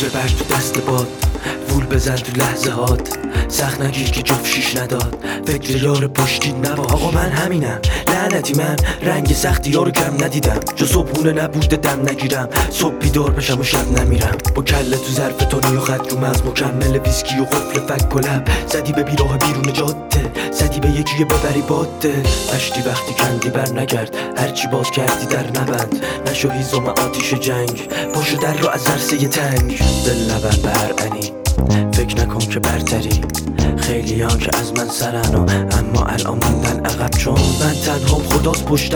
عطر برگ تو دست باد، وول بزن تو لحظه هات، سخت نگیر که جفت شیش نداد، فکر یار پشتی نباش. آقا من همینم لعنتی، من رنگ سختی یارو کم ندیدم، جا صبحونه نبوده دم نگیرم، صبح بیدار بشم و شب نمیرم، با کله تو ظرف تونی و خط رو مغز، مکمل ویسکی و قفل فک و لب، زدی به بیراه بیرون جاده، زدی به یکی ببری باده، مشتی وقتی کندی بر نگرد، هرچی باز کردی در نبند، نشو هیزم آتیش جنگ، پاشو در رو از عرصه تنگ، دل نبر به هر انی، فکر نکن که برتری، خیلی ها که از من سرن و اما الان موندن عقب، چون من تنهام خداست پشتم.